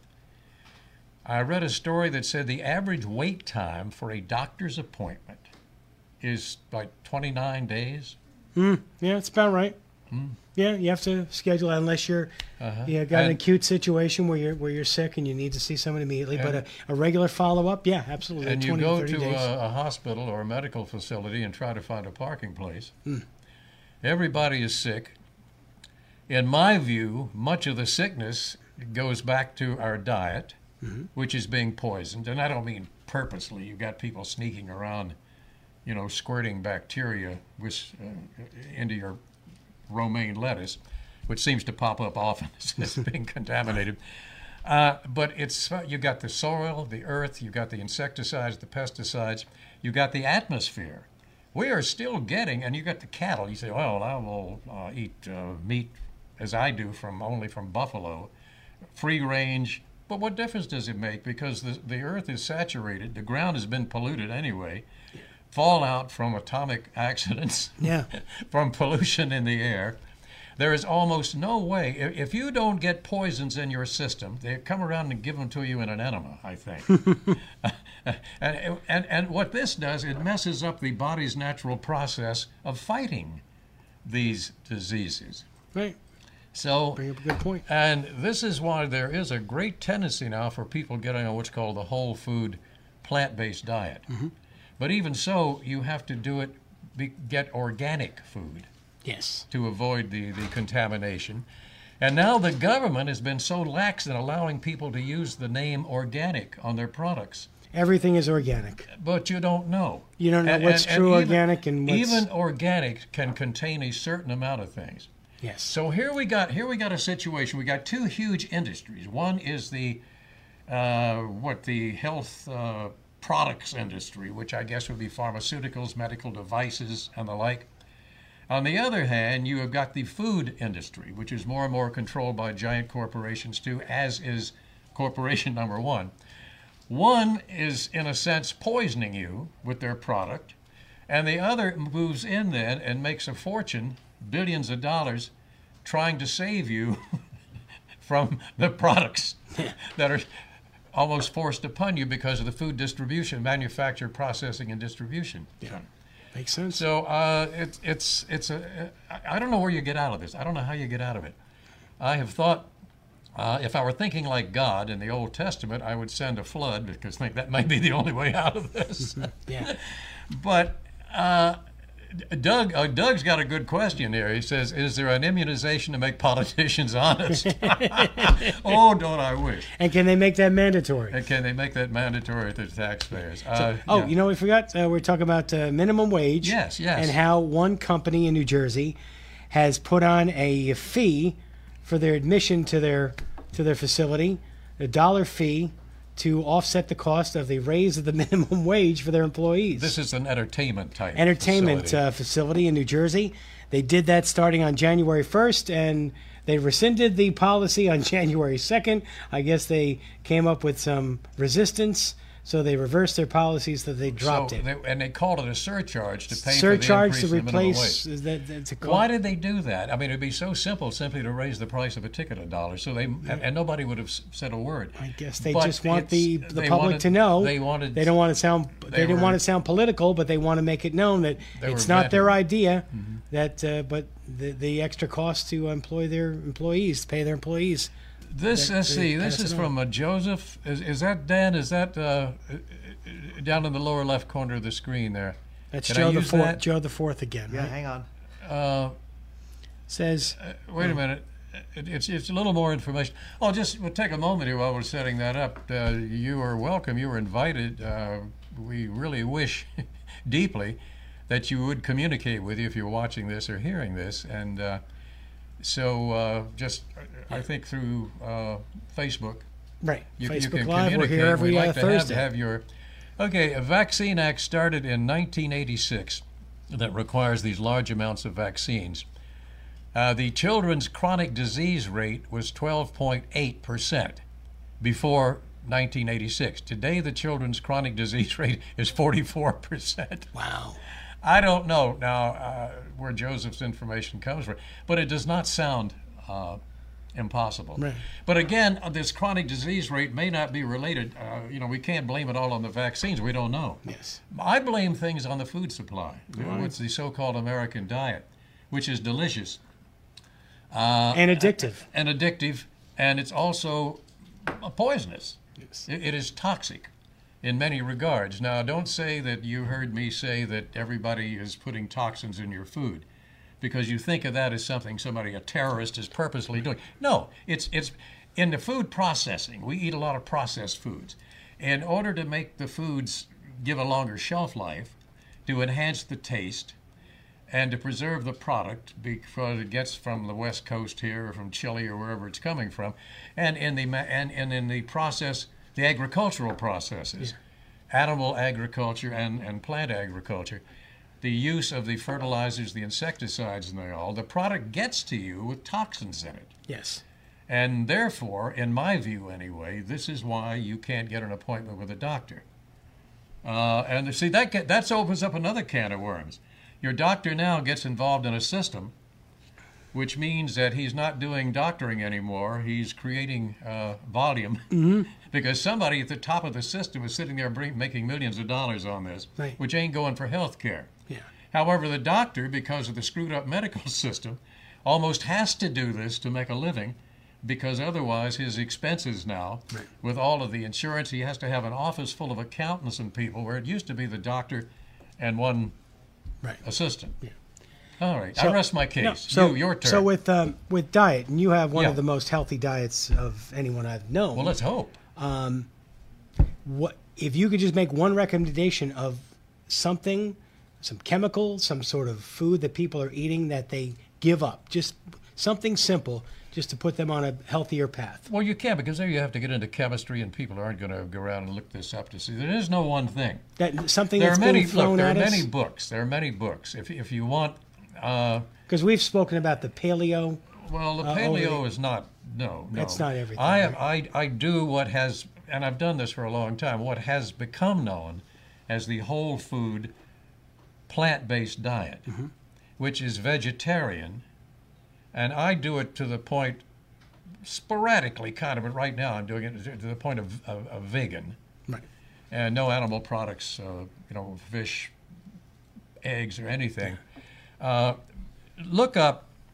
Speaker 2: I read a story that said the average wait time for a doctor's appointment is like twenty-nine days.
Speaker 3: Mm, yeah, it's about right.
Speaker 2: Hmm.
Speaker 3: Yeah, you have to schedule it unless you're
Speaker 2: Uh-huh.
Speaker 3: you got an
Speaker 2: And-
Speaker 3: acute situation where you're where you're sick and you need to see someone immediately. But a, a regular follow up, yeah, absolutely.
Speaker 2: And you
Speaker 3: twenty
Speaker 2: go
Speaker 3: thirty
Speaker 2: to
Speaker 3: days.
Speaker 2: a, a hospital or a medical facility and try to find a parking place.
Speaker 3: Hmm.
Speaker 2: Everybody is sick. In my view, much of the sickness goes back to our diet,
Speaker 3: Mm-hmm.
Speaker 2: which is being poisoned. And I don't mean purposely. You've got people sneaking around, you know, squirting bacteria with, uh, into your romaine lettuce, which seems to pop up often as being contaminated. Uh, but it's you got the soil, the earth, you got the insecticides, the pesticides, you got the atmosphere. We are still getting, and you got the cattle. You say, well, I will uh, eat uh, meat as I do from only from buffalo, free range. But what difference does it make? Because the the earth is saturated, the ground has been polluted anyway. Fallout from atomic accidents,
Speaker 3: Yeah.
Speaker 2: from pollution in the air. There is almost no way, if, if you don't get poisons in your system, they come around and give them to you in an enema, I think. and, and, and what this does, it messes up the body's natural process of fighting these diseases.
Speaker 3: Right.
Speaker 2: So,
Speaker 3: Bring up a good point.
Speaker 2: and this is why there is a great tendency now for people getting on what's called the whole food, plant-based diet.
Speaker 3: Mm-hmm.
Speaker 2: But even so, you have to do it, be, get organic food
Speaker 3: Yes.
Speaker 2: to avoid the, the contamination. And now the government has been so lax in allowing people to use the name organic on their products.
Speaker 3: Everything is organic.
Speaker 2: But you don't know.
Speaker 3: You don't know
Speaker 2: And-
Speaker 3: what's
Speaker 2: and-
Speaker 3: true
Speaker 2: and even-
Speaker 3: organic and what's
Speaker 2: Even organic can contain a certain amount of things.
Speaker 3: yes.
Speaker 2: So here we got here we got a situation. We got two huge industries. One is the uh, what the health uh, products industry, which I guess would be pharmaceuticals, medical devices, and the like. On the other hand, you have got the food industry, which is more and more controlled by giant corporations too, as is corporation number one. One is, in a sense, poisoning you with their product, and the other moves in then and makes a fortune, billions of dollars, trying to save you from the products that are almost forced upon you because of the food distribution, manufacture, processing, and distribution.
Speaker 3: Yeah. Makes sense.
Speaker 2: So uh, it, it's it's a I don't know where you get out of this. I don't know how you get out of it. I have thought Uh, if I were thinking like God in the Old Testament, I would send a flood because I think that might be the only way out of this.
Speaker 3: Yeah.
Speaker 2: But uh, Doug, uh, Doug's got a good question here. He says, "Is there an immunization to make politicians honest?" Oh, don't I wish?
Speaker 3: And can they make that mandatory?
Speaker 2: And can they make that mandatory to taxpayers? Uh,
Speaker 3: Oh,
Speaker 2: yeah.
Speaker 3: you know, we forgot. Uh, we're talking about uh, minimum wage.
Speaker 2: Yes, yes.
Speaker 3: And how one company in New Jersey has put on a fee for their admission to their to their facility, a dollar fee to offset the cost of the raise of the minimum wage for their employees.
Speaker 2: This is an entertainment type
Speaker 3: entertainment
Speaker 2: facility.
Speaker 3: uh, facility in New Jersey. They did that starting on January first, and they rescinded the policy on January second. I guess they came up with some resistance, so they reversed their policies that they dropped
Speaker 2: so
Speaker 3: it.
Speaker 2: They, and they called it a surcharge to pay
Speaker 3: Surcharge
Speaker 2: for
Speaker 3: to
Speaker 2: the increase in minimum
Speaker 3: replace.
Speaker 2: wage.
Speaker 3: Is that, that's a
Speaker 2: Why did they do that? I mean, it'd be so simple simply to raise the price of a ticket a dollar. So they and, and nobody would have s- said a word.
Speaker 3: I guess they
Speaker 2: But
Speaker 3: just want
Speaker 2: it's-
Speaker 3: the the
Speaker 2: they
Speaker 3: public
Speaker 2: wanted-
Speaker 3: to know.
Speaker 2: They wanted.
Speaker 3: They don't want to sound. They,
Speaker 2: they
Speaker 3: didn't
Speaker 2: were-
Speaker 3: want to sound political, but they want to make it known that
Speaker 2: They
Speaker 3: it's
Speaker 2: were
Speaker 3: not their
Speaker 2: vetted.
Speaker 3: idea. That, uh, but the the extra cost to employ their employees, pay their employees.
Speaker 2: This,
Speaker 3: They-
Speaker 2: let's
Speaker 3: they
Speaker 2: see, this
Speaker 3: pass
Speaker 2: is
Speaker 3: it
Speaker 2: from uh, Joseph. Is, is that Dan? Is that uh, down in the lower left corner of the screen there?
Speaker 3: That's
Speaker 2: Can I
Speaker 3: Joe the
Speaker 2: use
Speaker 3: fourth.
Speaker 2: that?
Speaker 3: Joe the fourth again.
Speaker 4: Yeah,
Speaker 3: Right?
Speaker 4: hang on.
Speaker 2: Uh,
Speaker 3: Says
Speaker 2: wait a minute. It, it's it's a little more information. Oh, just we'll take a moment here while we're setting that up. Uh, you are welcome. You were invited. Uh, we really wish deeply that you would communicate with you if you're watching this or hearing this, and uh, so uh, just I think through uh, Facebook.
Speaker 3: right.
Speaker 2: You,
Speaker 3: Facebook
Speaker 2: you can
Speaker 3: Live. We're
Speaker 2: communicate.
Speaker 3: here every
Speaker 2: We'd like
Speaker 3: uh,
Speaker 2: to
Speaker 3: Thursday.
Speaker 2: Have, have your okay. A Vaccine Act started in nineteen eighty-six that requires these large amounts of vaccines. Uh, the children's chronic disease rate was twelve point eight percent before nineteen eighty-six. Today, the children's chronic disease rate is forty-four percent.
Speaker 3: Wow.
Speaker 2: I don't know now uh, where Joseph's information comes from, but it does not sound uh, impossible.
Speaker 3: Right.
Speaker 2: But again, uh, this chronic disease rate may not be related. Uh, you know, we can't blame it all on the vaccines. We don't know.
Speaker 3: Yes.
Speaker 2: I blame things on the food supply. What's the so-called American diet, which is delicious
Speaker 3: and addictive.
Speaker 2: and addictive, and it's also uh, poisonous.
Speaker 3: Yes.
Speaker 2: It, it is toxic in many regards. Now, don't say that you heard me say that everybody is putting toxins in your food, because you think of that as something somebody, a terrorist, is purposely doing. No, it's it's in the food processing. We eat a lot of processed foods. In order to make the foods give a longer shelf life, to enhance the taste, and to preserve the product because it gets from the West Coast here or from Chile or wherever it's coming from, and in the ma- and, and in the process, the agricultural processes, animal agriculture and, and plant agriculture, the use of the fertilizers, the insecticides, and they all, the product gets to you with toxins in it.
Speaker 3: Yes.
Speaker 2: And therefore, in my view anyway, this is why you can't get an appointment with a doctor. Uh, and see, that get, that opens up another can of worms. Your doctor now gets involved in a system, which means that he's not doing doctoring anymore. He's creating uh, volume
Speaker 3: Mm-hmm.
Speaker 2: because somebody at the top of the system is sitting there bring, making millions of dollars on this,
Speaker 3: Right.
Speaker 2: which ain't going for health care.
Speaker 3: Yeah.
Speaker 2: However, the doctor, because of the screwed up medical system, almost has to do this to make a living, because otherwise his expenses now,
Speaker 3: Right.
Speaker 2: with all of the insurance, he has to have an office full of accountants and people, where it used to be the doctor and one
Speaker 3: Right.
Speaker 2: assistant.
Speaker 3: Yeah.
Speaker 2: All right,
Speaker 3: So-
Speaker 2: I rest my case.
Speaker 3: No, so,
Speaker 2: you, your turn.
Speaker 3: So with um, with diet, and you have one
Speaker 2: Yeah.
Speaker 3: of the most healthy diets of anyone I've known.
Speaker 2: well, let's hope.
Speaker 3: What if you could just make one recommendation of something, some chemical, some sort of food that people are eating that they give up? Just something simple, just to put them on a healthier path.
Speaker 2: Well, you can, because there you have to get into chemistry, and people aren't going to go around and look this up to see. There is no one thing.
Speaker 3: That something
Speaker 2: There are
Speaker 3: that's
Speaker 2: many.
Speaker 3: being thrown
Speaker 2: Look, there are
Speaker 3: at us.
Speaker 2: many books. There are many books. If if you want. Uh,
Speaker 3: Because we've spoken about the paleo.
Speaker 2: Well, the
Speaker 3: Uh, over
Speaker 2: paleo
Speaker 3: the-
Speaker 2: is not, no, no.
Speaker 3: It's not everything,
Speaker 2: I,
Speaker 3: right?
Speaker 2: I, I do what has, and I've done this for a long time, what has become known as the whole food plant-based diet,
Speaker 3: Mm-hmm.
Speaker 2: which is vegetarian, and I do it to the point, sporadically kind of, but right now I'm doing it to the point of, of, of vegan,
Speaker 3: Right.
Speaker 2: and no animal products, uh, you know, fish, eggs, or anything. Uh, look up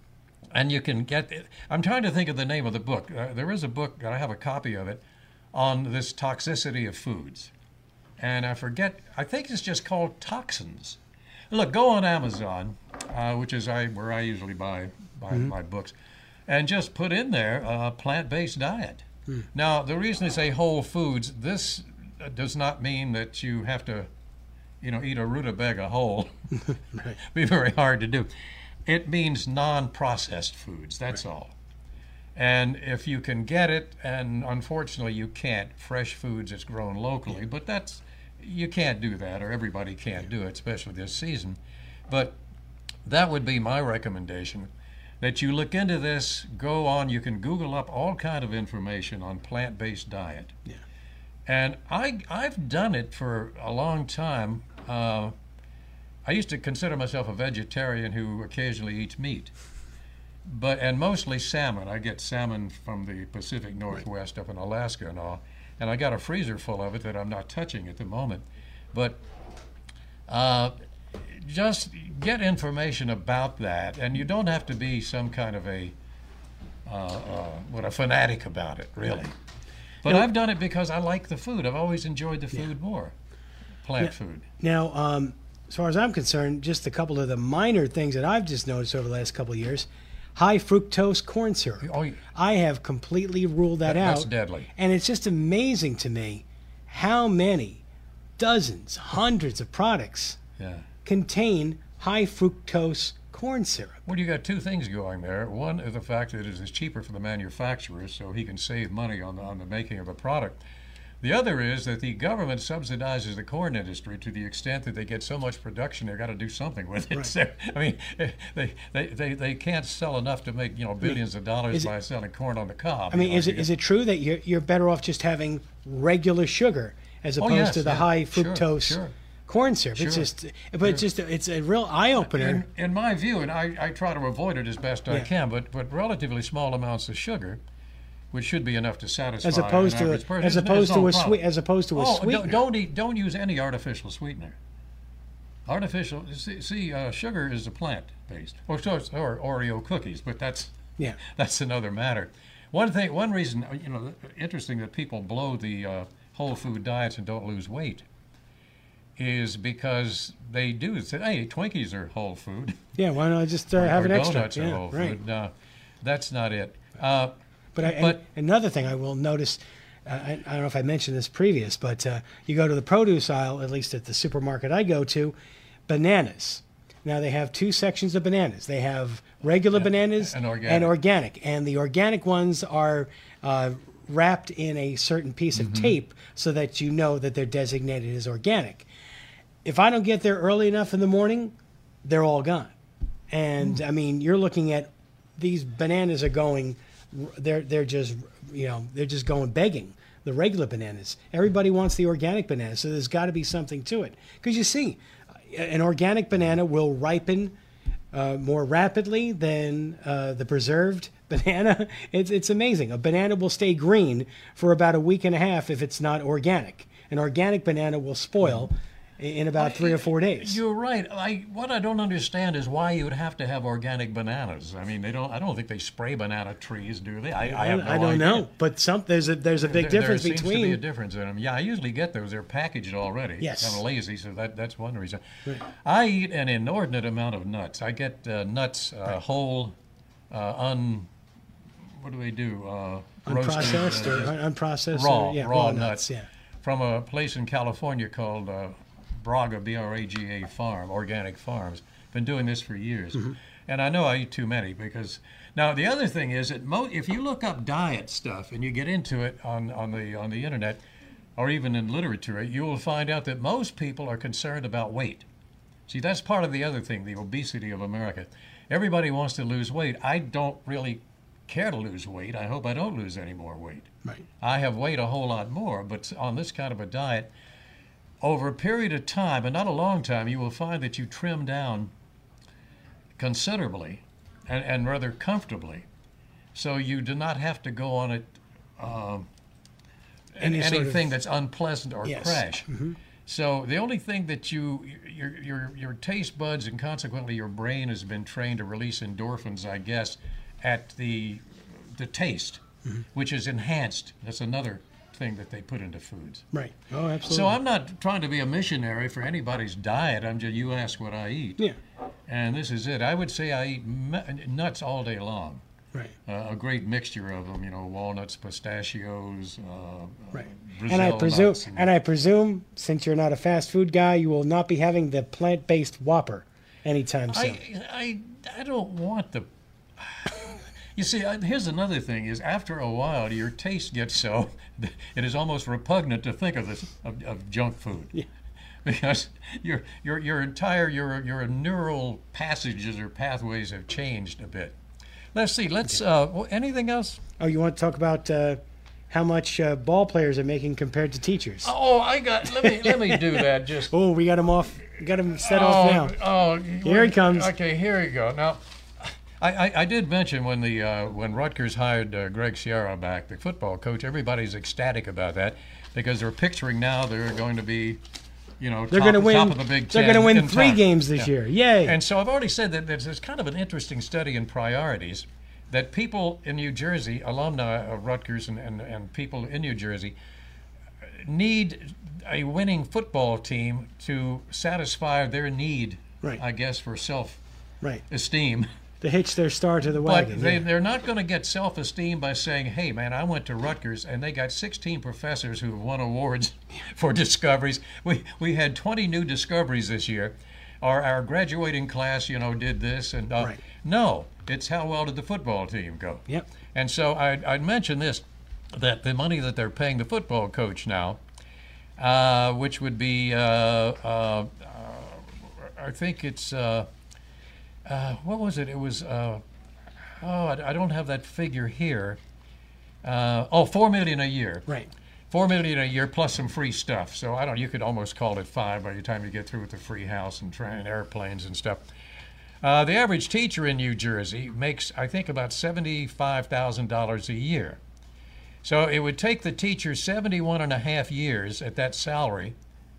Speaker 2: and you can get. I'm trying to think of the name of the book. Uh, there is a book, I have a copy of it, on this toxicity of foods, and I forget. I think it's just called Toxins. Look, go on Amazon, uh, which is I where I usually buy buy mm-hmm. my books, and just put in there a plant-based diet. Mm. Now, the reason they say whole foods, this does not mean that you have to, you know, eat a rutabaga whole. Right. Be very hard to do. It means non-processed foods. That's right. all. And if you can get it, and unfortunately you can't, fresh foods that's grown locally, but that's, you can't do that, or everybody can't do it, especially this season. But that would be my recommendation, that you look into this, go on, you can Google up all kind of information on plant-based diet. Yeah. And I, I've done it for a long time. Uh, I used to consider myself a vegetarian who occasionally eats meat, but and mostly salmon. I get salmon from the Pacific Northwest up in Alaska and all, and I got a freezer full of it that I'm not touching at the moment. But uh, just get information about that, and you don't have to be some kind of a uh, uh, what a fanatic about it, really. But now, I've done it because I like the food. I've always enjoyed the food yeah. more, plant
Speaker 3: now,
Speaker 2: food.
Speaker 3: Now, um, as far as I'm concerned, just a couple of the minor things that I've just noticed over the last couple of years. High fructose corn syrup. Oh, yeah. I have completely ruled that, that out.
Speaker 2: That's deadly.
Speaker 3: And it's just amazing to me how many dozens, hundreds of products yeah. contain high fructose corn syrup.
Speaker 2: Well, you got two things going there. One is the fact that it is cheaper for the manufacturer, so he can save money on the, on the making of the product. The other is that the government subsidizes the corn industry to the extent that they get so much production, they've got to do something with it. Right. So, I mean, they, they, they, they can't sell enough to make, you know, billions I mean, of dollars by it, selling corn on the cob.
Speaker 3: I mean,
Speaker 2: you know,
Speaker 3: is it is it true that you're, you're better off just having regular sugar as opposed oh, yes,
Speaker 2: to
Speaker 3: the
Speaker 2: yeah,
Speaker 3: high fructose
Speaker 2: sure, sure.
Speaker 3: corn syrup?
Speaker 2: Sure,
Speaker 3: it's just, but
Speaker 2: sure.
Speaker 3: it's just, it's a real eye-opener.
Speaker 2: In, in my view, and I, I try to avoid it as best yeah. I can, but, but relatively small amounts of sugar, which should be enough to satisfy
Speaker 3: as opposed
Speaker 2: an
Speaker 3: to
Speaker 2: average person.
Speaker 3: as opposed to
Speaker 2: no
Speaker 3: a sweet as opposed to a
Speaker 2: oh,
Speaker 3: sweetener.
Speaker 2: Don't don't, eat, don't use any artificial sweetener. Artificial. See, see uh, sugar is a plant based, or so or Oreo cookies, but that's
Speaker 3: yeah,
Speaker 2: that's another matter. One thing, one reason, you know, interesting that people blow the uh, whole food diets and don't lose weight is because they do say, hey, Twinkies are whole food.
Speaker 3: Yeah, why not just uh, have
Speaker 2: or
Speaker 3: an extra?
Speaker 2: Donuts
Speaker 3: yeah,
Speaker 2: are whole
Speaker 3: right.
Speaker 2: food. No, that's not it. Uh,
Speaker 3: But, I,
Speaker 2: but
Speaker 3: another thing I will notice, uh, I, I don't know if I mentioned this previous, but uh, you go to the produce aisle, at least at the supermarket I go to, bananas. Now they have two sections of bananas. They have regular
Speaker 2: yeah,
Speaker 3: bananas
Speaker 2: and organic.
Speaker 3: and organic. And the organic ones are uh, wrapped in a certain piece of mm-hmm. tape so that you know that they're designated as organic. If I don't get there early enough in the morning, they're all gone. And mm. I mean, you're looking at these bananas are going... They're they're just you know they're just going begging the regular bananas. Everybody wants the organic banana, so there's got to be something to it. Because you see, an organic banana will ripen uh, more rapidly than uh, the preserved banana. It's it's amazing. A banana will stay green for about a week and a half if it's not organic. An organic banana will spoil in about three or four days.
Speaker 2: You're right. I what I don't understand is why you would have to have organic bananas. I mean, they don't. I don't think they spray banana trees, do they? I, I have no
Speaker 3: I don't
Speaker 2: idea.
Speaker 3: know, but some there's a there's a big
Speaker 2: there,
Speaker 3: difference
Speaker 2: there seems
Speaker 3: between.
Speaker 2: to be a difference in them. Yeah, I usually get those. They're packaged already.
Speaker 3: Yes.
Speaker 2: I'm lazy, so that that's one reason.
Speaker 3: Right.
Speaker 2: I eat an inordinate amount of nuts. I get uh, nuts uh, right. whole, uh, un. What do they do? Uh,
Speaker 3: unprocessed
Speaker 2: roasted, uh,
Speaker 3: or unprocessed
Speaker 2: raw,
Speaker 3: or, yeah,
Speaker 2: raw,
Speaker 3: raw
Speaker 2: nuts.
Speaker 3: nuts. Yeah.
Speaker 2: From a place in California called. Uh, Braga, B R A G A Farm, Organic Farms. Been doing this for years. Mm-hmm. And I know I eat too many because... Now, the other thing is that mo- if you look up diet stuff and you get into it on, on, the, on the internet or even in literature, you will find out that most people are concerned about weight. See, that's part of the other thing, the obesity of America. Everybody wants to lose weight. I don't really care to lose weight. I hope I don't lose any more weight.
Speaker 3: Right.
Speaker 2: I have weighed a whole lot more, but on this kind of a diet... Over a period of time, and not a long time, you will find that you trim down considerably and, and rather comfortably. So you do not have to go on it um, Any anything sort of, that's unpleasant or
Speaker 3: yes.
Speaker 2: crash.
Speaker 3: Mm-hmm.
Speaker 2: So the only thing that you, your, your, your taste buds and consequently your brain has been trained to release endorphins, I guess, at the the taste, mm-hmm. which is enhanced. That's another thing that they put into foods.
Speaker 3: Right. Oh, absolutely.
Speaker 2: So I'm not trying to be a missionary for anybody's diet. I'm just, you ask what I eat.
Speaker 3: Yeah.
Speaker 2: And this is it. I would say I eat nuts all day long.
Speaker 3: Right.
Speaker 2: Uh, a great mixture of them, you know, walnuts, pistachios, uh,
Speaker 3: right.
Speaker 2: Uh,
Speaker 3: and I presume,
Speaker 2: nuts and,
Speaker 3: and I presume, since you're not a fast food guy, you will not be having the plant-based Whopper anytime soon.
Speaker 2: I, I, I don't want the. You see, here's another thing: is after a while, your taste gets so it is almost repugnant to think of this of, of junk food.
Speaker 3: Yeah.
Speaker 2: Because your your your entire your your neural passages or pathways have changed a bit. Let's see. Let's. Uh, anything else?
Speaker 3: Oh, you want to talk about uh, how much uh, ball players are making compared to teachers?
Speaker 2: Oh, I got. Let me let me do that. Just.
Speaker 3: Oh, we got him off. We got him set
Speaker 2: oh,
Speaker 3: off now.
Speaker 2: Oh,
Speaker 3: here he comes.
Speaker 2: Okay, here you go. Now, I, I, I did mention when the uh, when Rutgers hired uh, Greg Sierra back, the football coach. Everybody's ecstatic about that because they're picturing now they're going to be. You know,
Speaker 3: they're
Speaker 2: going
Speaker 3: to win.
Speaker 2: Top of the Big Ten
Speaker 3: they're going to win
Speaker 2: in
Speaker 3: three
Speaker 2: time.
Speaker 3: games this
Speaker 2: yeah.
Speaker 3: year. Yay!
Speaker 2: And so I've already said that there's, there's kind of an interesting study in priorities that people in New Jersey, alumni of Rutgers and, and, and people in New Jersey, need a winning football team to satisfy their need,
Speaker 3: right.
Speaker 2: I guess, for self-esteem.
Speaker 3: Right. To hitch their star to the
Speaker 2: But
Speaker 3: wagon.
Speaker 2: they,
Speaker 3: yeah.
Speaker 2: they're not going to get self-esteem by saying, hey, man, I went to Rutgers, and they got sixteen professors who have won awards for discoveries. We we had twenty new discoveries this year. Our, our graduating class, you know, did this. and uh,
Speaker 3: right.
Speaker 2: No, it's how well did the football team go.
Speaker 3: Yep.
Speaker 2: And so I'd, I'd mention this, that the money that they're paying the football coach now, uh, which would be, uh, uh, uh, I think it's... Uh, Uh, what was it? It was, uh, oh, I, I don't have that figure here. Uh, oh, four million a year.
Speaker 3: Right.
Speaker 2: Four million a year plus some free stuff. So I don't. You could almost call it five by the time you get through with the free house and train airplanes and stuff. Uh, the average teacher in New Jersey makes, I think, about seventy-five thousand dollars a year. So it would take the teacher seventy-one and a half years at that salary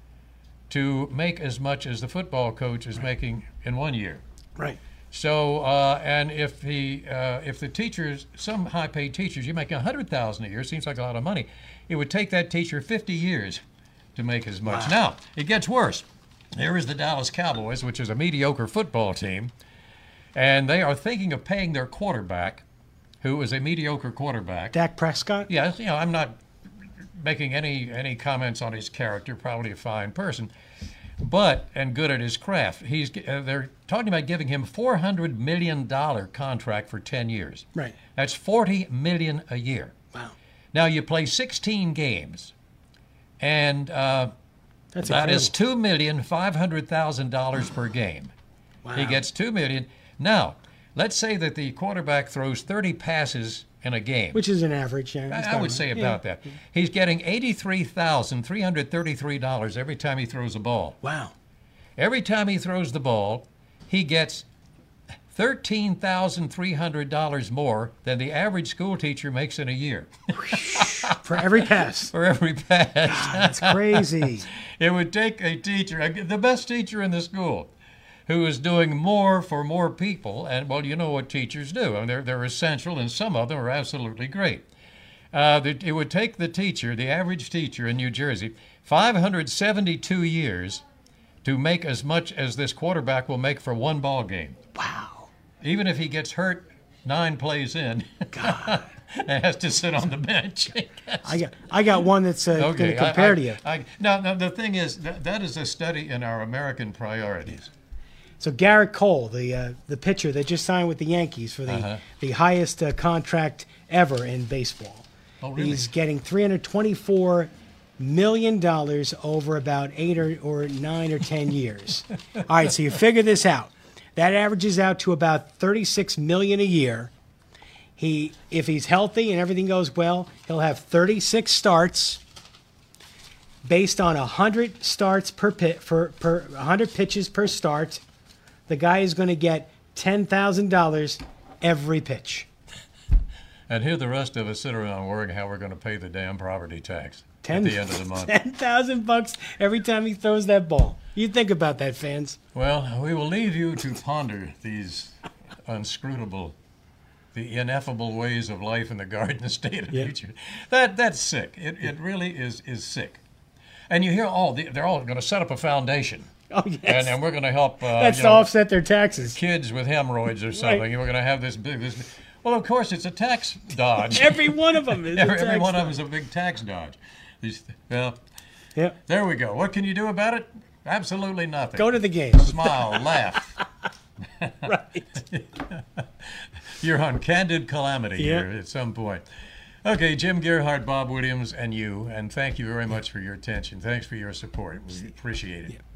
Speaker 2: to make as much as the football coach is right. making in one year.
Speaker 3: Right.
Speaker 2: So, uh, and if the uh, if the teachers, some high-paid teachers, you make a hundred thousand a year, seems like a lot of money. It would take that teacher fifty years to make as much. Wow. Now it gets worse. There is the Dallas Cowboys, which is a mediocre football team, and they are thinking of paying their quarterback, who is a mediocre quarterback.
Speaker 3: Dak Prescott.
Speaker 2: Yes, you know, I'm not making any any comments on his character. Probably a fine person. But and good at his craft. He's uh, they're talking about giving him four hundred million dollar contract for ten years.
Speaker 3: Right.
Speaker 2: That's forty million a year.
Speaker 3: Wow.
Speaker 2: Now you play sixteen games, and uh,
Speaker 3: That's
Speaker 2: that
Speaker 3: incredible.
Speaker 2: is two million five hundred thousand dollars per game.
Speaker 3: Wow.
Speaker 2: He gets two million. Now, let's say that the quarterback throws thirty passes in a game,
Speaker 3: which is an average. Yeah,
Speaker 2: I, I would say about
Speaker 3: yeah.
Speaker 2: that. He's getting eighty-three thousand three hundred thirty-three dollars every time he throws a ball.
Speaker 3: Wow.
Speaker 2: Every time he throws the ball, he gets thirteen thousand three hundred dollars more than the average school teacher makes in a year.
Speaker 3: For every pass.
Speaker 2: For every pass.
Speaker 3: God, that's crazy.
Speaker 2: It would take a teacher, the best teacher in the school, who is doing more for more people. And, well, you know what teachers do. I mean, they're, they're essential, and some of them are absolutely great. Uh, the, it would take the teacher, the average teacher in New Jersey, five hundred seventy-two years to make as much as this quarterback will make for one ball game.
Speaker 3: Wow.
Speaker 2: Even if he gets hurt nine plays in,
Speaker 3: God.
Speaker 2: and has to sit on the bench.
Speaker 3: I got I got one that's uh,
Speaker 2: okay,
Speaker 3: going to compare
Speaker 2: I,
Speaker 3: to you.
Speaker 2: I, I, now, now, the thing is, that, that is a study in our American priorities.
Speaker 3: So Garrett Cole, the uh, the pitcher that just signed with the Yankees for the
Speaker 2: Uh-huh.
Speaker 3: the highest uh, contract ever in baseball.
Speaker 2: Oh, really?
Speaker 3: He's getting three hundred twenty-four million dollars over about eight or, or nine or ten years. All right, so you figure this out. That averages out to about thirty-six million dollars a year. He, if he's healthy and everything goes well, he'll have thirty-six starts based on one hundred starts per pit for per one hundred pitches per start. The guy is going to get ten thousand dollars every pitch.
Speaker 2: And here the rest of us sit around worrying how we're going to pay the damn property tax
Speaker 3: ten,
Speaker 2: at the end of the month.
Speaker 3: ten thousand bucks every time he throws that ball. You think about that, fans.
Speaker 2: Well, we will leave you to ponder these unscrutable the ineffable ways of life in the Garden State of
Speaker 3: Yeah.
Speaker 2: Nature. That that's sick. It it really is is sick. And you hear, oh, they- they're all going to set up a foundation,
Speaker 3: Oh yes.
Speaker 2: and, and we're going to help. Uh,
Speaker 3: That's
Speaker 2: you
Speaker 3: to
Speaker 2: know,
Speaker 3: offset their taxes.
Speaker 2: kids with hemorrhoids or something.
Speaker 3: Right.
Speaker 2: And we're going to have this big. This. Well, of course, it's a tax dodge.
Speaker 3: Every one of them is. a
Speaker 2: every, every
Speaker 3: tax
Speaker 2: one of them
Speaker 3: dodge.
Speaker 2: is a big tax dodge. These, well,
Speaker 3: Yeah.
Speaker 2: there we go. What can you do about it? Absolutely nothing.
Speaker 3: Go to the game.
Speaker 2: Smile, laugh.
Speaker 3: Right.
Speaker 2: You're on Candid Calamity
Speaker 3: Yeah.
Speaker 2: here at some point. Okay, Jim Gerhardt, Bob Williams, and you, and thank you very much for your attention. Thanks for your support. We appreciate it.